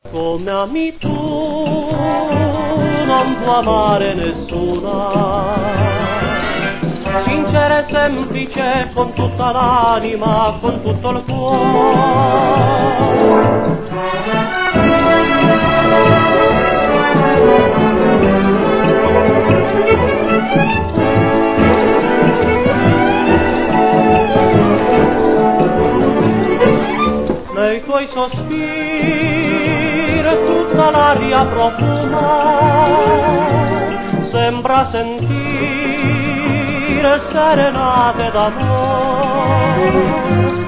Come ami tu non può amare nessuna, sincera e semplice, con tutta l'anima, con tutto il cuore. Nei tuoi sospiri tutta l'aria profuma, sembra sentire serenate d'amore.